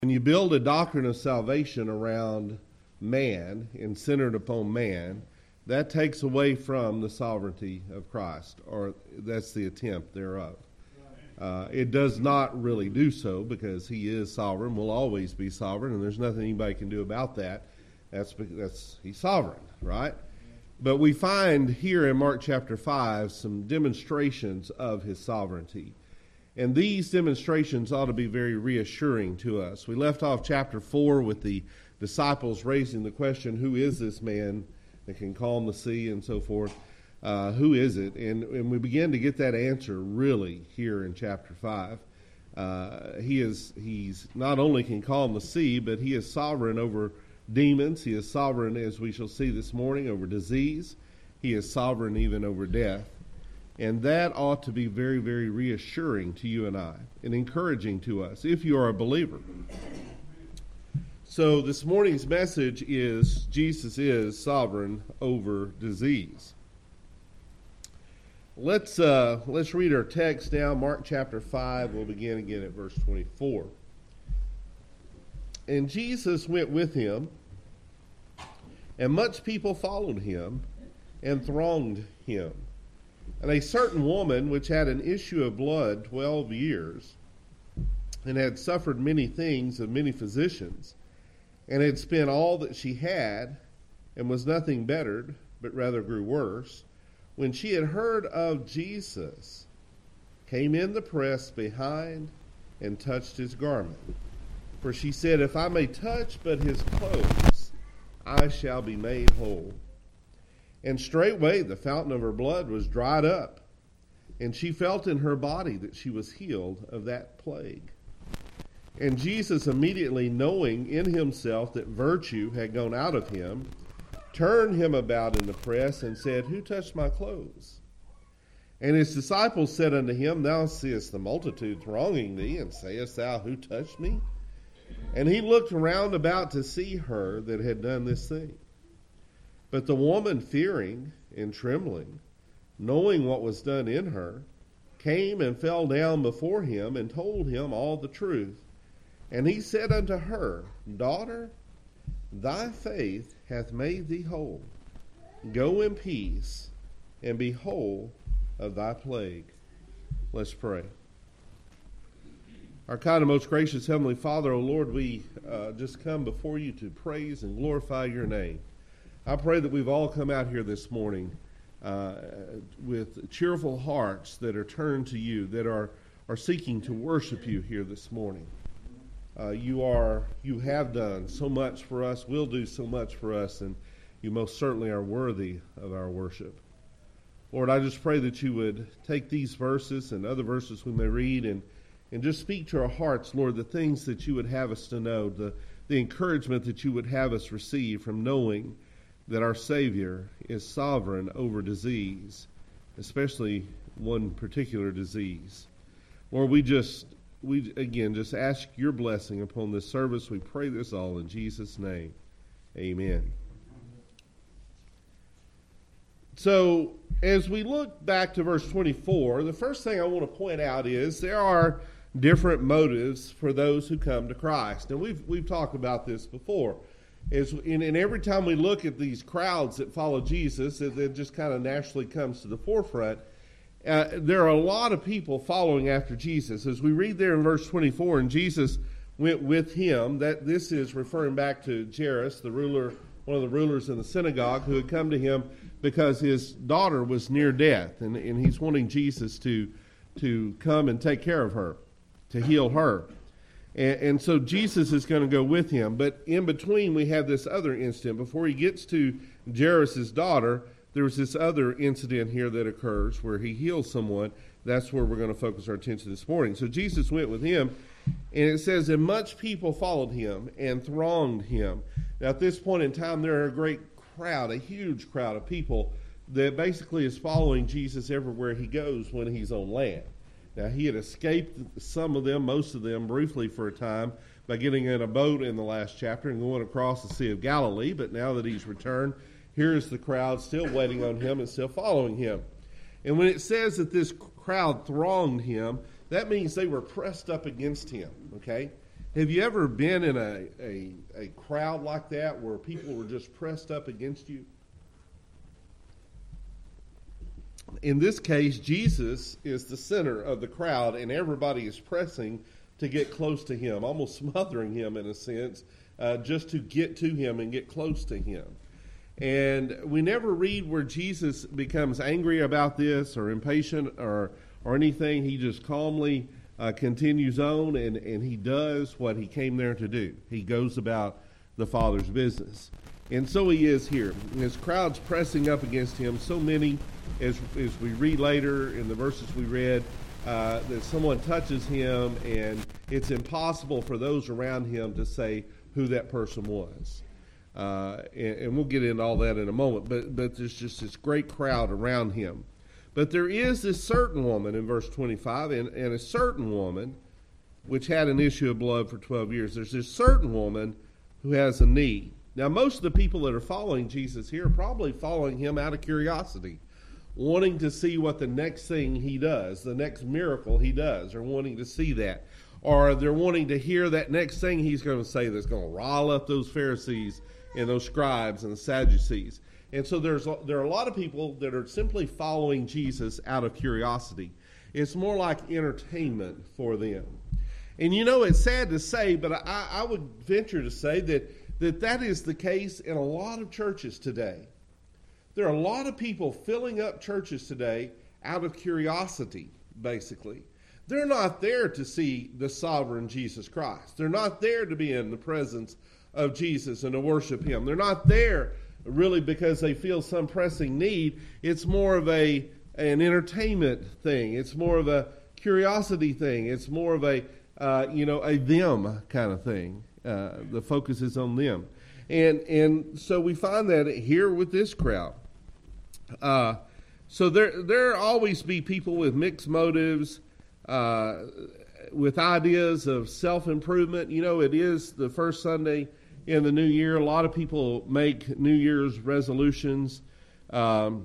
When you build a doctrine of salvation around man and centered upon man, that takes away from the sovereignty of Christ, or that's the attempt thereof. It does not really do so because he is sovereign, will always be sovereign, and there's nothing anybody can do about that. He's sovereign, right? But we find here in Mark chapter 5 some demonstrations of his sovereignty. And these demonstrations ought to be very reassuring to us. We left off chapter 4 with the disciples raising the question, who is this man that can calm the sea and so forth? Who is it? And we begin to get that answer really here in chapter 5. He's not only can calm the sea, but he is sovereign over demons. He is sovereign, as we shall see this morning, over disease. He is sovereign even over death. And that ought to be very, very reassuring to you and I and encouraging to us if you are a believer. So this morning's message is Jesus is sovereign over disease. Let's read our text now, Mark chapter 5. We'll begin again at verse 24. And Jesus went with him, and much people followed him and thronged him. And a certain woman which had an issue of blood 12 years, and had suffered many things of many physicians, and had spent all that she had, and was nothing bettered, but rather grew worse, when she had heard of Jesus, came in the press behind, and touched his garment. For she said, if I may touch but his clothes, I shall be made whole. And straightway the fountain of her blood was dried up, and she felt in her body that she was healed of that plague. And Jesus, immediately knowing in himself that virtue had gone out of him, turned him about in the press, and said, who touched my clothes? And his disciples said unto him, thou seest the multitude thronging thee, and sayest thou, who touched me? And he looked round about to see her that had done this thing. But the woman, fearing and trembling, knowing what was done in her, came and fell down before him and told him all the truth. And he said unto her, daughter, thy faith hath made thee whole. Go in peace and be whole of thy plague. Let's pray. Our kind and most gracious Heavenly Father, O Lord, we just come before you to praise and glorify your name. I pray that we've all come out here this morning with cheerful hearts that are turned to you, that are seeking to worship you here this morning. You have done so much for us, will do so much for us, and you most certainly are worthy of our worship. Lord, I just pray that you would take these verses and other verses we may read and just speak to our hearts, Lord, the things that you would have us to know, the encouragement that you would have us receive from knowing that our Savior is sovereign over disease, especially one particular disease. Lord, we again ask your blessing upon this service. We pray this all in Jesus' name. Amen. So, as we look back to verse 24, the first thing I want to point out is there are different motives for those who come to Christ. And we've talked about this before. And every time we look at these crowds that follow Jesus, it just kind of naturally comes to the forefront. There are a lot of people following after Jesus. As we read there in verse 24, and Jesus went with him, that this is referring back to Jairus, the ruler, one of the rulers in the synagogue, who had come to him because his daughter was near death, and he's wanting Jesus to come and take care of her, to heal her. And so Jesus is going to go with him. But in between, we have this other incident. Before he gets to Jairus' daughter, there's this other incident here that occurs where he heals someone. That's where we're going to focus our attention this morning. So Jesus went with him, and it says, and much people followed him and thronged him. Now, at this point in time, there are a great crowd, a huge crowd of people that basically is following Jesus everywhere he goes when he's on land. Now, he had escaped some of them, most of them, briefly for a time by getting in a boat in the last chapter and going across the Sea of Galilee. But now that he's returned, here's the crowd still waiting on him and still following him. And when it says that this crowd thronged him, that means they were pressed up against him, okay? Have you ever been in a crowd like that where people were just pressed up against you? In this case, Jesus is the center of the crowd, and everybody is pressing to get close to him, almost smothering him in a sense, just to get to him and get close to him. And we never read where Jesus becomes angry about this or impatient or anything. He just calmly continues on, and he does what he came there to do. He goes about the Father's business. And so he is here. His crowd's pressing up against him, so many, as we read later in the verses we read, that someone touches him, and it's impossible for those around him to say who that person was. And we'll get into all that in a moment, but there's just this great crowd around him. But there is this certain woman in verse 25, and a certain woman which had an issue of blood for 12 years. There's this certain woman who has a need. Now, most of the people that are following Jesus here are probably following him out of curiosity, wanting to see what the next thing he does, the next miracle he does, or wanting to see that. Or they're wanting to hear that next thing he's going to say that's going to rile up those Pharisees and those scribes and the Sadducees. And so there are a lot of people that are simply following Jesus out of curiosity. It's more like entertainment for them. And you know, it's sad to say, but I would venture to say that is the case in a lot of churches today. There are a lot of people filling up churches today out of curiosity, basically. They're not there to see the sovereign Jesus Christ. They're not there to be in the presence of Jesus and to worship him. They're not there really because they feel some pressing need. It's more of an entertainment thing. It's more of a curiosity thing. It's more of a them kind of thing. The focus is on them. And so we find that here with this crowd. So there always be people with mixed motives, with ideas of self-improvement. You know, it is the first Sunday in the new year. A lot of people make New Year's resolutions. Brother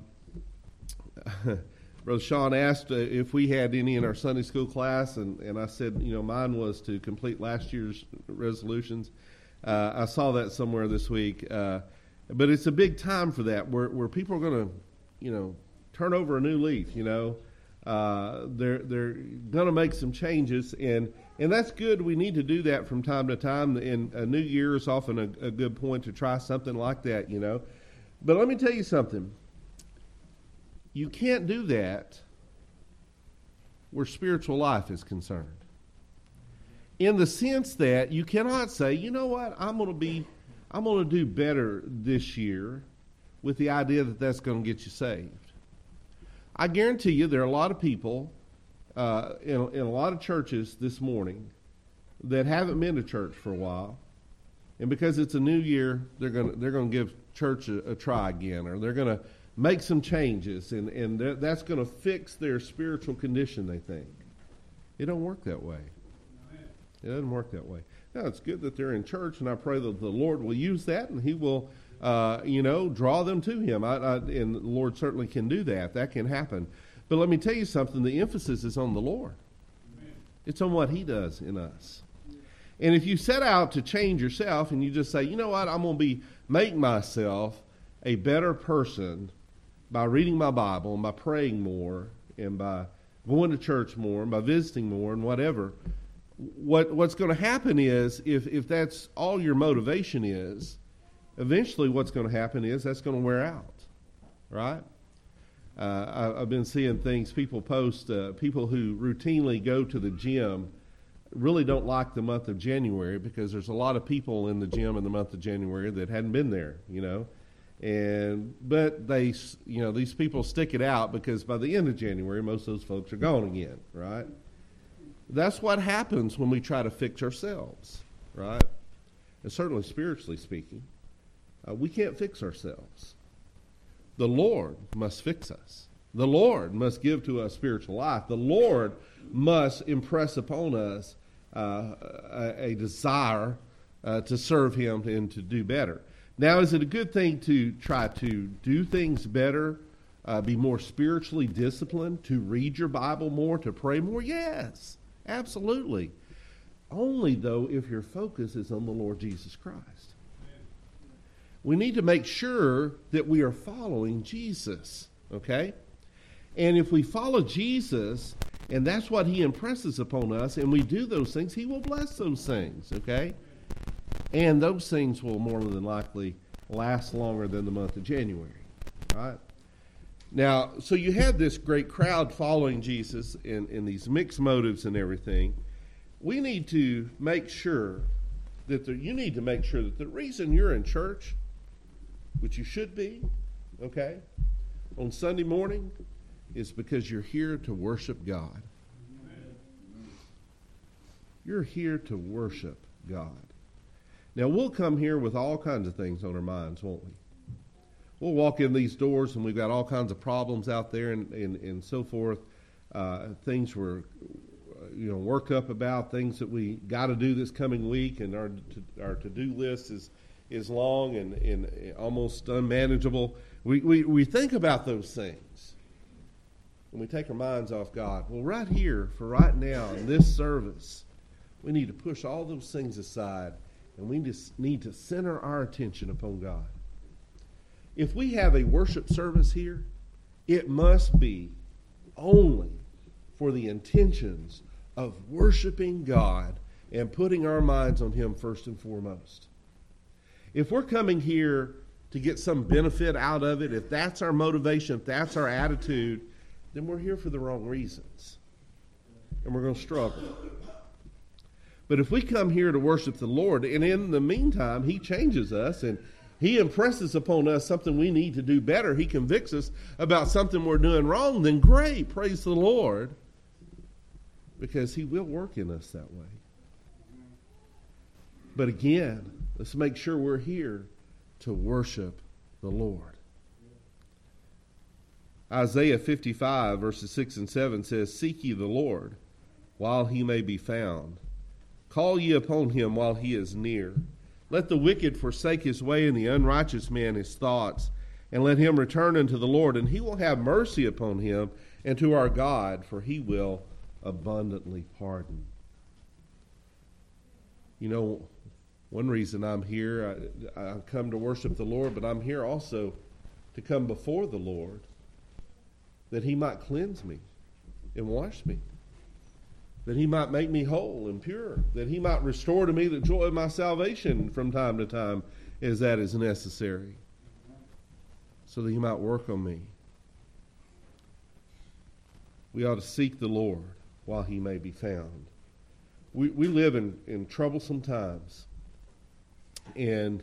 Sean asked if we had any in our Sunday school class, and I said, mine was to complete last year's resolutions. I saw that somewhere this week. But it's a big time for that, where people are going to, turn over a new leaf, They're going to make some changes, and that's good. We need to do that from time to time, and a new year is often a good point to try something like that, But let me tell you something. You can't do that where spiritual life is concerned. In the sense that you cannot say, you know what, I'm going to do better this year with the idea that that's going to get you saved. I guarantee you there are a lot of people in a lot of churches this morning that haven't been to church for a while, and because it's a new year, they're going to give church a try again, or they're going to make some changes, and that's going to fix their spiritual condition, they think. It don't work that way. It doesn't work that way. Now, it's good that they're in church, and I pray that the Lord will use that, and he will, draw them to him. And the Lord certainly can do that. That can happen. But let me tell you something. The emphasis is on the Lord. Amen. It's on what he does in us. And if you set out to change yourself and you just say, you know what, I'm going to make myself a better person by reading my Bible and by praying more and by going to church more and by visiting more and whatever, what's going to happen is, if that's all your motivation is, eventually what's going to happen is that's going to wear out, right? I've been seeing things people post, people who routinely go to the gym really don't like the month of January because there's a lot of people in the gym in the month of January that hadn't been there, but they, these people stick it out because by the end of January, most of those folks are gone again, right? That's what happens when we try to fix ourselves, right? And certainly spiritually speaking, we can't fix ourselves. The Lord must fix us. The Lord must give to us spiritual life. The Lord must impress upon us a desire to serve him and to do better. Now, is it a good thing to try to do things better, be more spiritually disciplined, to read your Bible more, to pray more? Yes, absolutely. only, though, if your focus is on the Lord Jesus Christ. We need to make sure that we are following Jesus, okay? And if we follow Jesus, and that's what he impresses upon us, and we do those things, he will bless those things, okay? And those things will more than likely last longer than the month of January, right? Now, so you have this great crowd following Jesus in these mixed motives and everything. We need to make sure that you need to make sure that the reason you're in church, which you should be, okay, on Sunday morning, is because you're here to worship God. You're here to worship God. Now, we'll come here with all kinds of things on our minds, won't we? We'll walk in these doors and we've got all kinds of problems out there and so forth. Things we're worked up about, things that we got to do this coming week, and our to-do list is long and almost unmanageable. We think about those things and we take our minds off God. Well, right here, for right now, in this service, we need to push all those things aside, and we just need to center our attention upon God. If we have a worship service here, it must be only for the intentions of worshiping God and putting our minds on him first and foremost. If we're coming here to get some benefit out of it, if that's our motivation, if that's our attitude, then we're here for the wrong reasons. And we're going to struggle. But if we come here to worship the Lord, and in the meantime, he changes us and he impresses upon us something we need to do better, he convicts us about something we're doing wrong, then great, praise the Lord, because he will work in us that way. But again, let's make sure we're here to worship the Lord. Isaiah 55, verses 6 and 7 says, "Seek ye the Lord while he may be found. Call ye upon him while he is near. Let the wicked forsake his way, and the unrighteous man his thoughts, and let him return unto the Lord, and he will have mercy upon him, and to our God, for he will abundantly pardon." You know, one reason I'm here, I come to worship the Lord, but I'm here also to come before the Lord, that he might cleanse me and wash me, that he might make me whole and pure, that he might restore to me the joy of my salvation from time to time as that is necessary, so that he might work on me. We ought to seek the Lord while he may be found. We live in troublesome times, and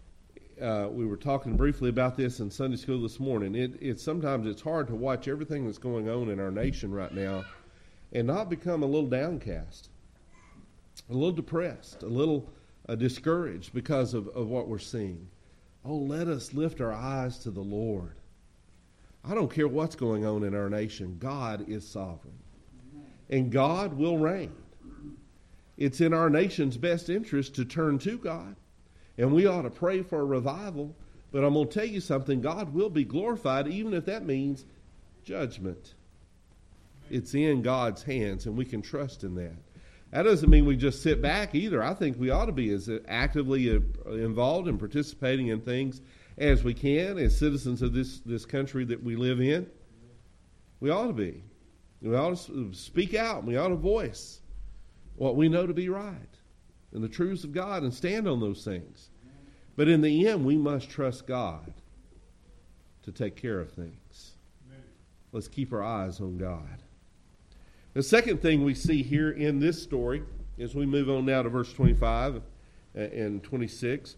we were talking briefly about this in Sunday school this morning. Sometimes it's hard to watch everything that's going on in our nation right now and not become a little downcast, a little depressed, a little discouraged because of what we're seeing. Oh, let us lift our eyes to the Lord. I don't care what's going on in our nation. God is sovereign, and God will reign. It's in our nation's best interest to turn to God, and we ought to pray for a revival. But I'm going to tell you something. God will be glorified, even if that means judgment. It's in God's hands, and we can trust in that. That doesn't mean we just sit back either. I think we ought to be as actively involved and participating in things as we can as citizens of this country that we live in. We ought to be. We ought to speak out, and we ought to voice what we know to be right and the truths of God and stand on those things. But in the end, we must trust God to take care of things. Let's keep our eyes on God. The second thing we see here in this story, as we move on now to verse 25 and 26,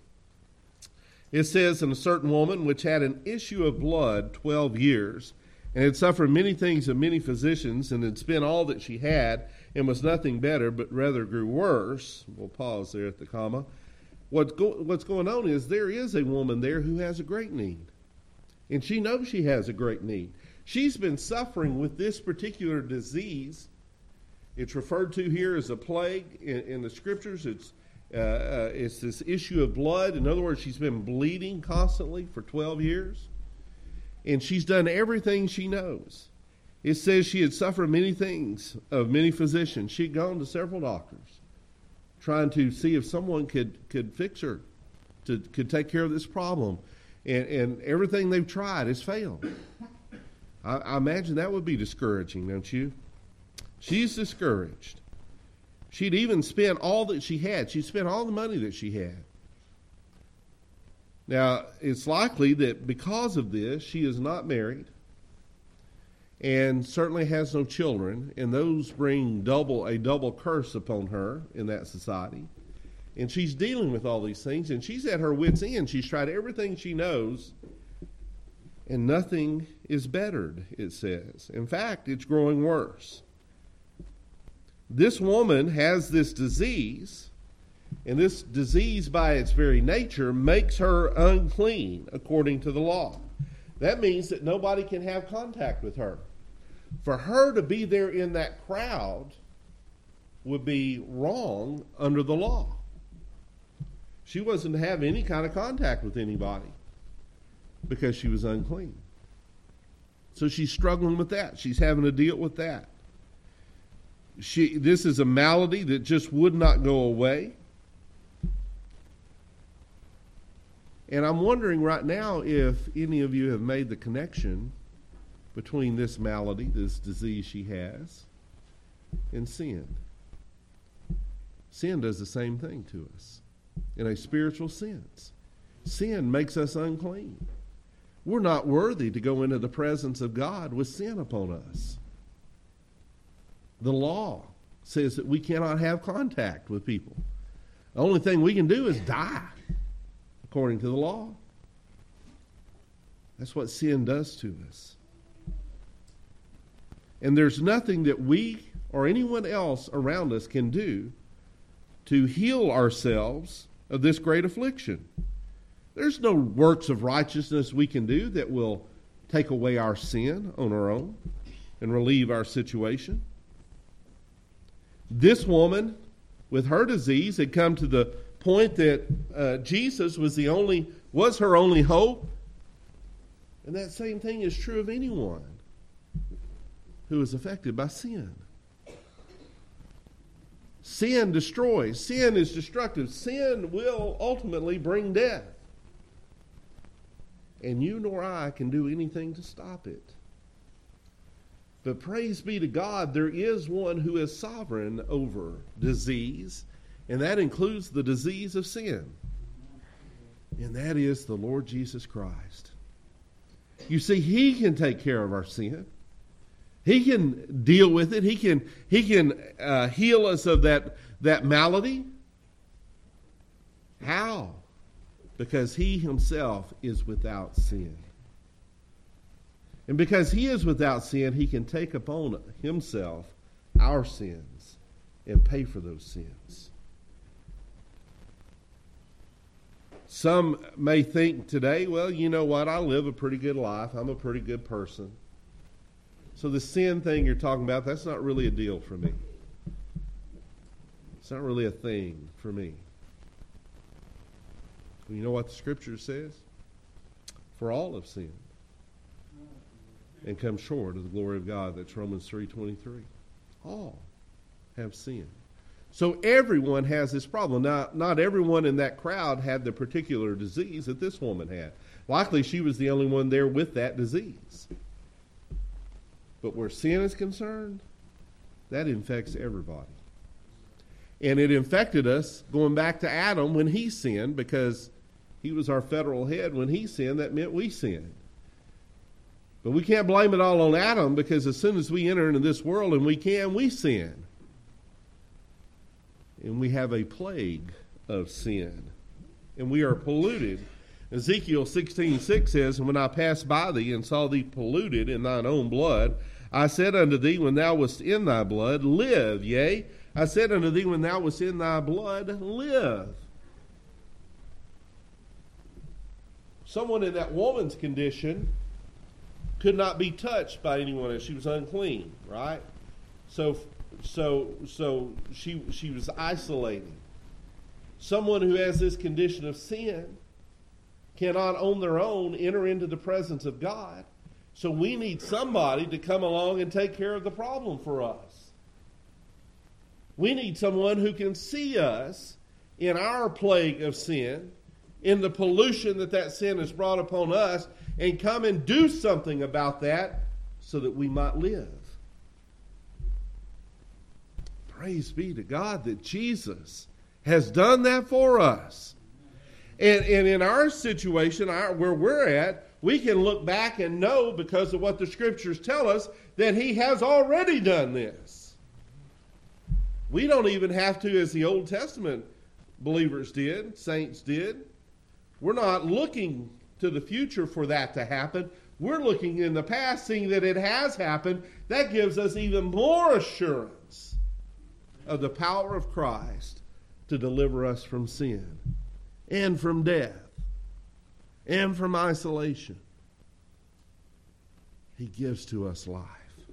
it says, "And a certain woman which had an issue of blood 12 years, and had suffered many things of many physicians, and had spent all that she had, and was nothing better, but rather grew worse." We'll pause there at the comma. What's going on is there is a woman there who has a great need. And she knows she has a great need. She's been suffering with this particular disease. It's referred to here as a plague in the scriptures. It's this issue of blood. In other words, she's been bleeding constantly for 12 years. And she's done everything she knows. It says she had suffered many things of many physicians. She'd gone to several doctors. trying to see if someone could fix her, could take care of this problem. And everything they've tried has failed. I imagine that would be discouraging, don't you? She's discouraged. She'd even spent all that she had. She spent all the money that she had. Now, it's likely that because of this, she is not married and certainly has no children, and those bring a double curse upon her in that society. And she's dealing with all these things, and she's at her wit's end. She's tried everything she knows, and nothing is bettered, it says. In fact, it's growing worse. This woman has this disease, and this disease by its very nature makes her unclean according to the law. That means that nobody can have contact with her. For her to be there in that crowd would be wrong under the law. She wasn't to have any kind of contact with anybody because she was unclean. So she's struggling with that. She's having to deal with that. This is a malady that just would not go away. And I'm wondering right now if any of you have made the connection between this malady, this disease she has, and sin. Sin does the same thing to us in a spiritual sense. Sin makes us unclean. We're not worthy to go into the presence of God with sin upon us. The law says that we cannot have contact with people. The only thing we can do is die, according to the law. That's what sin does to us. And there's nothing that we or anyone else around us can do to heal ourselves of this great affliction. There's no works of righteousness we can do that will take away our sin on our own and relieve our situation. This woman, with her disease, had come to the point that Jesus was her only hope. And that same thing is true of anyone who is affected by sin. Sin destroys. Sin is destructive. Sin will ultimately bring death. And you nor I can do anything to stop it. But praise be to God, there is one who is sovereign over disease, and that includes the disease of sin. And that is the Lord Jesus Christ. You see, He can take care of our sin. He can deal with it. He can heal us of that malady. How? Because He Himself is without sin. And because He is without sin, He can take upon Himself our sins and pay for those sins. Some may think today, well, you know what? I live a pretty good life. I'm a pretty good person. So the sin thing you're talking about, that's not really a deal for me. It's not really a thing for me. Well, you know what the Scripture says? For all have sinned and come short of the glory of God. That's Romans 3:23. All have sinned. So everyone has this problem. Now, not everyone in that crowd had the particular disease that this woman had. Likely she was the only one there with that disease. But where sin is concerned, that infects everybody. And it infected us going back to Adam when he sinned, because he was our federal head. When he sinned, that meant we sinned. But we can't blame it all on Adam, because as soon as we enter into this world, and we sin. And we have a plague of sin. And we are polluted. Ezekiel 16:6 says, "And when I passed by thee and saw thee polluted in thine own blood, I said unto thee when thou wast in thy blood, live. Yea, I said unto thee when thou wast in thy blood, live." Someone in that woman's condition could not be touched by anyone as she was unclean, right? So she was isolating. Someone who has this condition of sin cannot on their own enter into the presence of God. So we need somebody to come along and take care of the problem for us. We need someone who can see us in our plague of sin, in the pollution that sin has brought upon us, and come and do something about that so that we might live. Praise be to God that Jesus has done that for us. And in our situation, where we're at, we can look back and know, because of what the Scriptures tell us, that He has already done this. We don't even have to, as the Old Testament believers did, saints did. We're not looking to the future for that to happen. We're looking in the past, seeing that it has happened. That gives us even more assurance of the power of Christ to deliver us from sin and from death and from isolation. He gives to us life.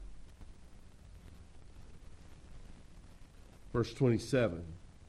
Verse 27.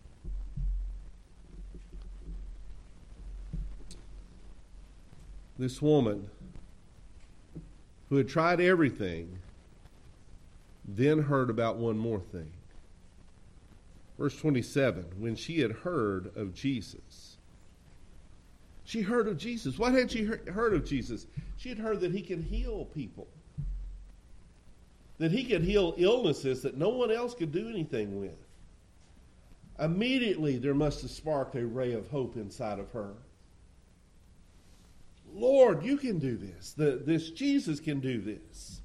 This woman who had tried everything then heard about one more thing. Verse 27, when she had heard of Jesus. She heard of Jesus. What had she heard of Jesus? She had heard that He can heal people. That He could heal illnesses that no one else could do anything with. Immediately there must have sparked a ray of hope inside of her. Lord, you can do this. This Jesus can do this.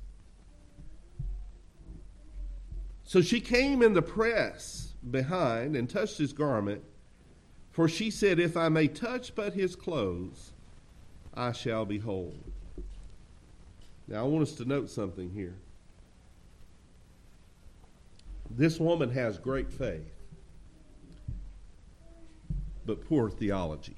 So she came in the press behind and touched His garment, for she said, if I may touch but His clothes, I shall be whole. Now I want us to note something here. This woman has great faith, but poor theology.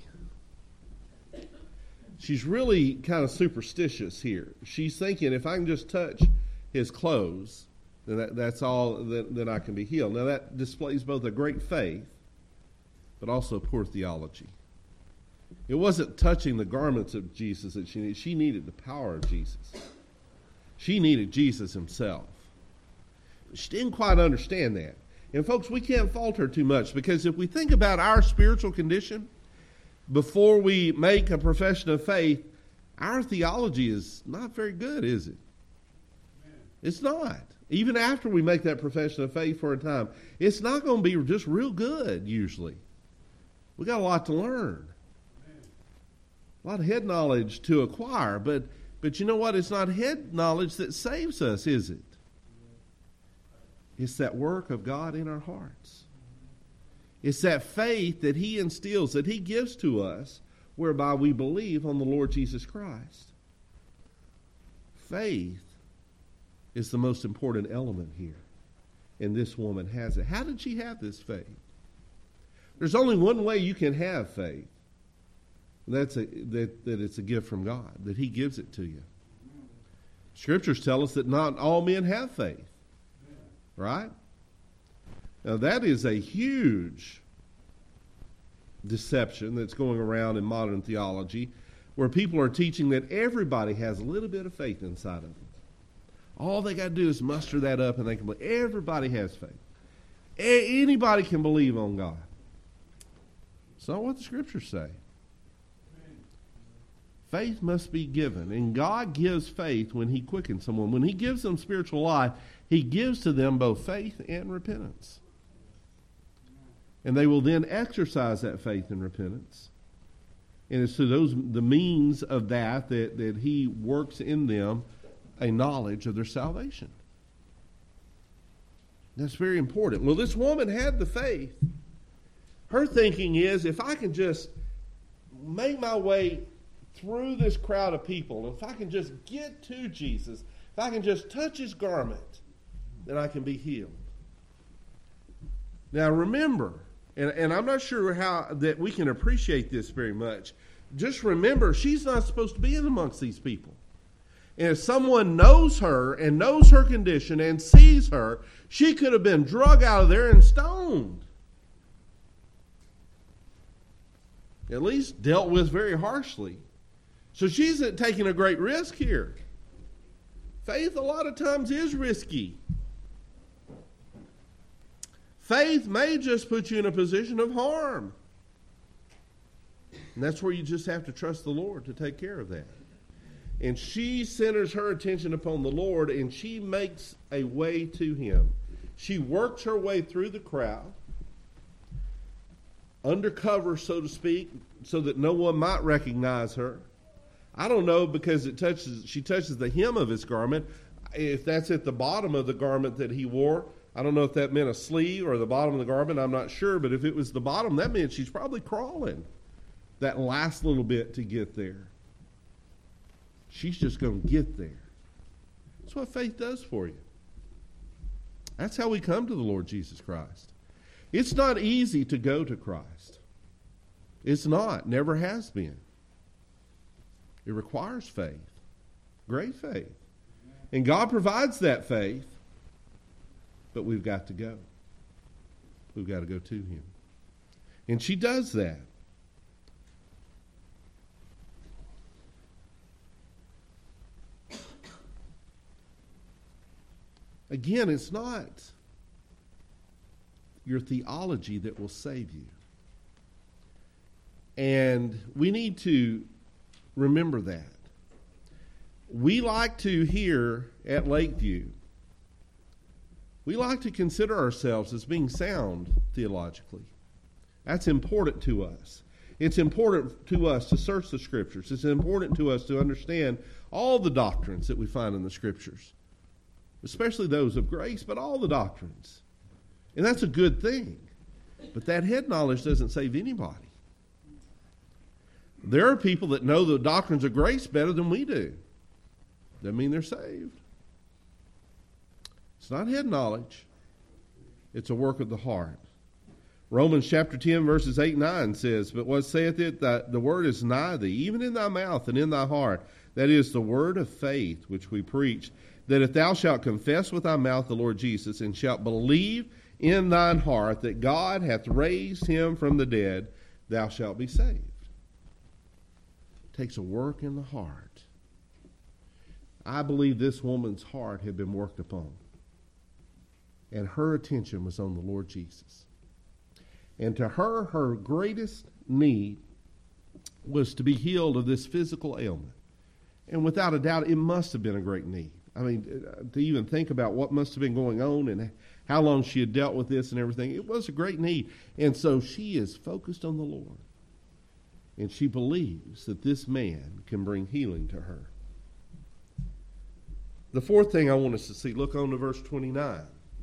She's really kind of superstitious here. She's thinking, if I can just touch His clothes, then that's all, then I can be healed. Now that displays both a great faith, but also poor theology. It wasn't touching the garments of Jesus that she needed. She needed the power of Jesus. She needed Jesus Himself. She didn't quite understand that. And folks, we can't fault her too much, because if we think about our spiritual condition, before we make a profession of faith, our theology is not very good, is it? It's not. Even after we make that profession of faith for a time, it's not going to be just real good, usually. We got a lot to learn. A lot of head knowledge to acquire, but you know what? It's not head knowledge that saves us, is it? It's that work of God in our hearts. It's that faith that He instills, that He gives to us, whereby we believe on the Lord Jesus Christ. Faith is the most important element here. And this woman has it. How did she have this faith? There's only one way you can have faith. That it's a gift from God, that He gives it to you. Scriptures tell us that not all men have faith. Right? Now that is a huge deception that's going around in modern theology, where people are teaching that everybody has a little bit of faith inside of them. All they got to do is muster that up and they can believe. Everybody has faith. Anybody can believe on God. It's not what the Scriptures say. Faith must be given, and God gives faith when He quickens someone. When He gives them spiritual life, He gives to them both faith and repentance. And they will then exercise that faith and repentance. And it's through the means of that He works in them a knowledge of their salvation. That's very important. Well, this woman had the faith. Her thinking is, if I can just make my way through this crowd of people, if I can just get to Jesus, if I can just touch His garment, then I can be healed. Now remember, and I'm not sure how that we can appreciate this very much. Just remember, she's not supposed to be in amongst these people. And if someone knows her and knows her condition and sees her, she could have been drug out of there and stoned. At least dealt with very harshly. So she's taking a great risk here. Faith a lot of times is risky. Faith may just put you in a position of harm. And that's where you just have to trust the Lord to take care of that. And she centers her attention upon the Lord, and she makes a way to him. She works her way through the crowd, undercover, so to speak, so that no one might recognize her. I don't know, because she touches the hem of his garment. If that's at the bottom of the garment that he wore, I don't know if that meant a sleeve or the bottom of the garment, I'm not sure. But if it was the bottom, that meant she's probably crawling that last little bit to get there. She's just going to get there. That's what faith does for you. That's how we come to the Lord Jesus Christ. It's not easy to go to Christ. It's not. Never has been. It requires faith. Great faith. And God provides that faith. But we've got to go. We've got to go to him. And she does that. Again, it's not your theology that will save you. And we need to remember that. We like to here at Lakeview, we like to consider ourselves as being sound theologically. That's important to us. It's important to us to search the Scriptures. It's important to us to understand all the doctrines that we find in the Scriptures, especially those of grace, but all the doctrines. And that's a good thing. But that head knowledge doesn't save anybody. There are people that know the doctrines of grace better than we do. Doesn't mean they're saved. It's not head knowledge. It's a work of the heart. Romans chapter 10 verses 8 and 9 says, "But what saith it, that the word is nigh thee, even in thy mouth and in thy heart, that is the word of faith which we preach, that if thou shalt confess with thy mouth the Lord Jesus, and shalt believe in thine heart that God hath raised him from the dead, thou shalt be saved." It takes a work in the heart. I believe this woman's heart had been worked upon, and her attention was on the Lord Jesus. And to her, her greatest need was to be healed of this physical ailment. And without a doubt, it must have been a great need. I mean, to even think about what must have been going on and how long she had dealt with this and everything, it was a great need. And so she is focused on the Lord. And she believes that this man can bring healing to her. The fourth thing I want us to see, look on to verse 29.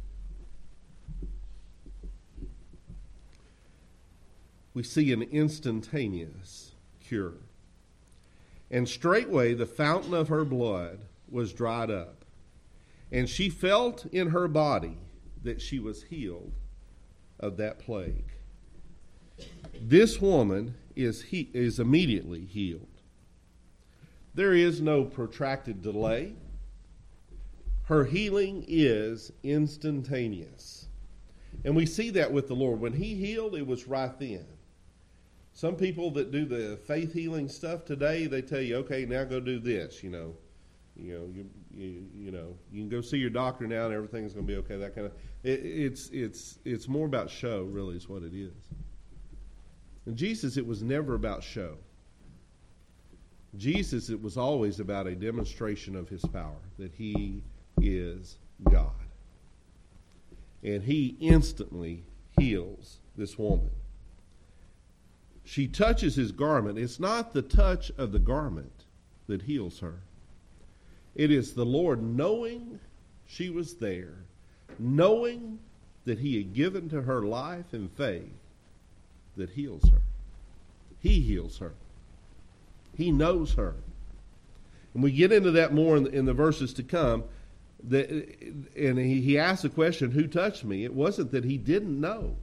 We see an instantaneous cure. And straightway the fountain of her blood was dried up, and she felt in her body that she was healed of that plague. This woman is immediately healed. There is no protracted delay. Her healing is instantaneous. And we see that with the Lord. When he healed, it was right then. Some people that do the faith healing stuff today, they tell you, okay, now go do this, you can go see your doctor now and everything's going to be okay. That kind of it's more about show, really, is what it is. And Jesus, it was never about show. Jesus, it was always about a demonstration of his power, that he is God. And he instantly heals this woman. She touches his garment. It's not the touch of the garment that heals her. It is the Lord knowing she was there, knowing that he had given to her life and faith, that heals her. He heals her. He knows her. And we get into that more in the verses to come. And he asked the question, who touched me? It wasn't that he didn't know.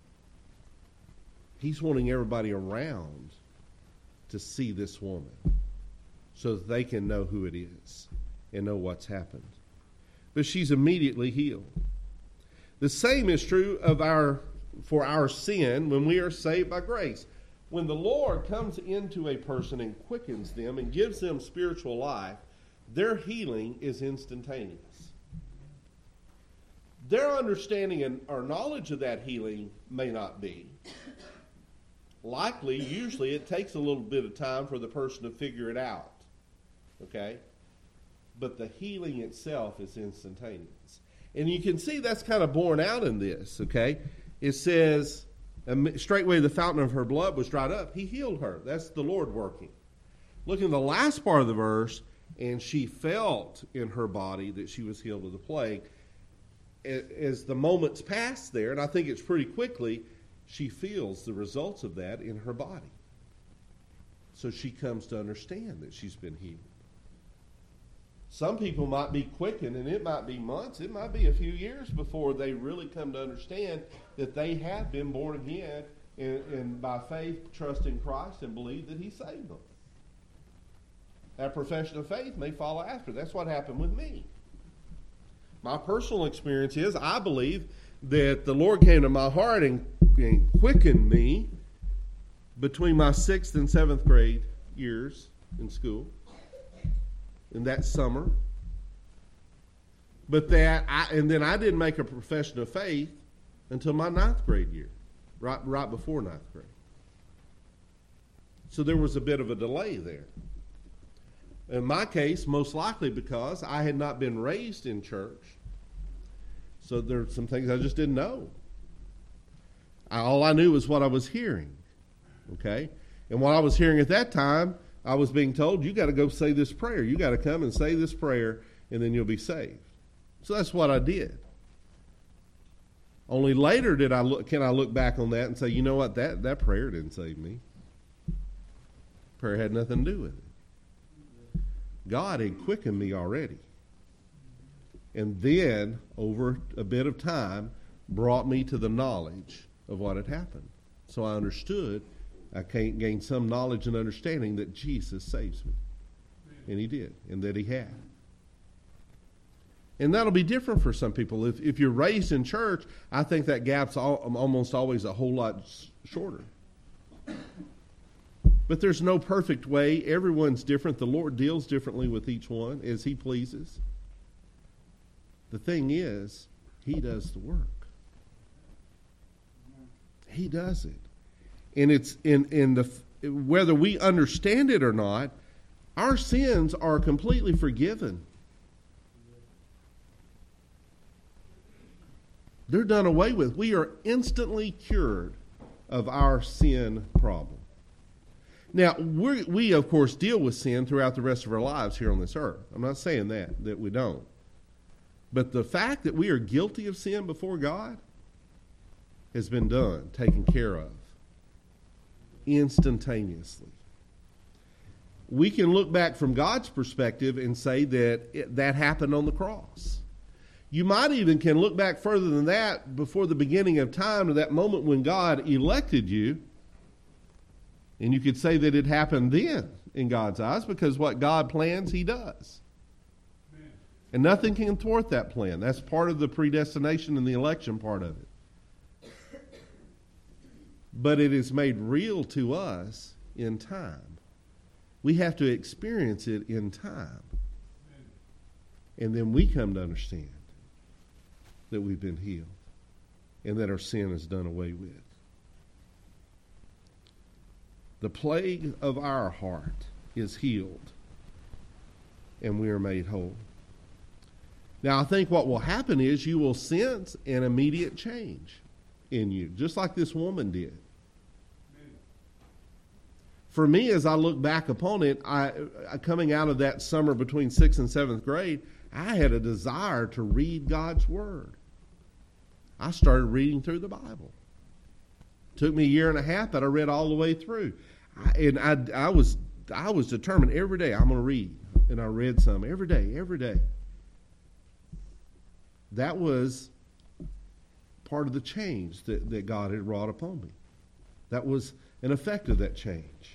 He's wanting everybody around to see this woman so that they can know who it is and know what's happened. But she's immediately healed. The same is true for our sin when we are saved by grace. When the Lord comes into a person and quickens them and gives them spiritual life, their healing is instantaneous. Their understanding and or knowledge of that healing may not be. Likely, usually, it takes a little bit of time for the person to figure it out. Okay? But the healing itself is instantaneous. And you can see that's kind of borne out in this, okay? It says, straightway the fountain of her blood was dried up. He healed her. That's the Lord working. Look in the last part of the verse, and she felt in her body that she was healed of the plague. As the moments pass there, and I think it's pretty quickly, she feels the results of that in her body. So she comes to understand that she's been healed. Some people might be quickened, and it might be months, it might be a few years before they really come to understand that they have been born again and by faith trust in Christ and believe that He saved them. That profession of faith may follow after. That's what happened with me. My personal experience is I believe that the Lord came to my heart and quickened me between my 6th and 7th grade years in school, in that summer. But then I didn't make a profession of faith until my 9th grade year, right before 9th grade. So there was a bit of a delay there. In my case, most likely because I had not been raised in church. So there are some things I just didn't know. All I knew was what I was hearing. Okay? And what I was hearing at that time, I was being told, you got to go say this prayer. You got to come and say this prayer, and then you'll be saved. So that's what I did. Only later can I look back on that and say, you know what, that prayer didn't save me. Prayer had nothing to do with it. God had quickened me already. And then, over a bit of time, brought me to the knowledge of what had happened. So I understood, I gained some knowledge and understanding that Jesus saves me. And He did, and that He had. And that'll be different for some people. If you're raised in church, I think that gap's almost always a whole lot shorter. But there's no perfect way. Everyone's different. The Lord deals differently with each one as He pleases. The thing is, He does the work. He does it. And it's whether we understand it or not, our sins are completely forgiven. They're done away with. We are instantly cured of our sin problem. Now, we of course deal with sin throughout the rest of our lives here on this earth. I'm not saying that we don't. But the fact that we are guilty of sin before God has been done, taken care of, instantaneously. We can look back from God's perspective and say that that happened on the cross. You might even can look back further than that, before the beginning of time, to that moment when God elected you. And you could say that it happened then in God's eyes, because what God plans, He does. Amen. And nothing can thwart that plan. That's part of the predestination and the election part of it. But it is made real to us in time. We have to experience it in time. Amen. And then we come to understand that we've been healed and that our sin is done away with. The plague of our heart is healed, and we are made whole. Now, I think what will happen is you will sense an immediate change in you, just like this woman did. For me, as I look back upon it, coming out of that summer between 6th and 7th grade, I had a desire to read God's Word. I started reading through the Bible. Took me a year and a half, but I read all the way through. I was determined every day I'm going to read. And I read some every day. That was part of the change that God had wrought upon me. That was an effect of that change.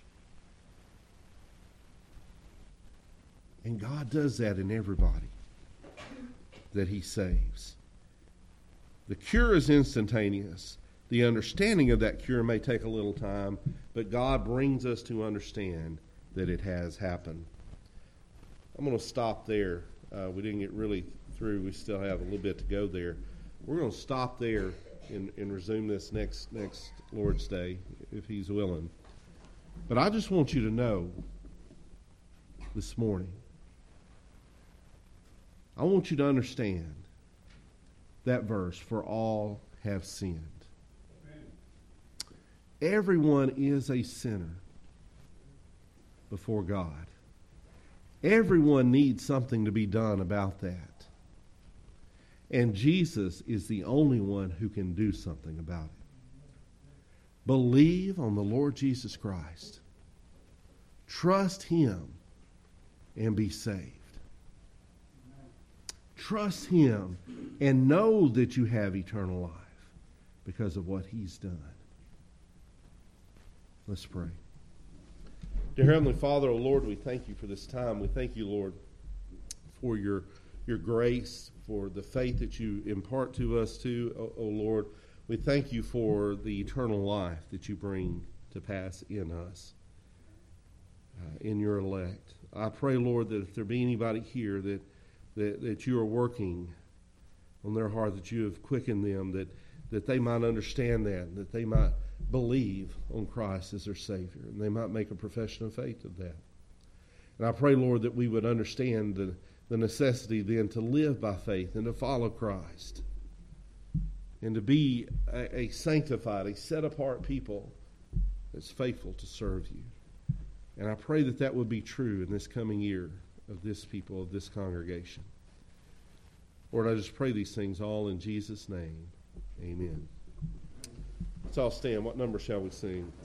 And God does that in everybody that He saves. The cure is instantaneous. The understanding of that cure may take a little time, but God brings us to understand that it has happened. I'm going to stop there. We didn't get really through. We still have a little bit to go there. we're going to stop there and resume this next Lord's Day, if He's willing. But I just want you to know this morning, I want you to understand that verse, for all have sinned. Everyone is a sinner before God. Everyone needs something to be done about that. And Jesus is the only one who can do something about it. Believe on the Lord Jesus Christ. Trust Him and be saved. Trust Him and know that you have eternal life because of what He's done. Let's pray. Dear Heavenly Father, O Lord, we thank You for this time. We thank You, Lord, for your grace, for the faith that You impart to us too, O Lord. We thank You for the eternal life that You bring to pass in us, in Your elect. I pray, Lord, that if there be anybody here that You are working on their heart, that You have quickened them, that they might understand that they might believe on Christ as their Savior, and they might make a profession of faith of that. And I pray, Lord, that we would understand the necessity then to live by faith and to follow Christ and to be a sanctified, a set-apart people that's faithful to serve You. And I pray that would be true in this coming year of this people, of this congregation. Lord, I just pray these things all in Jesus' name. Amen. Let's all stand. What number shall we sing?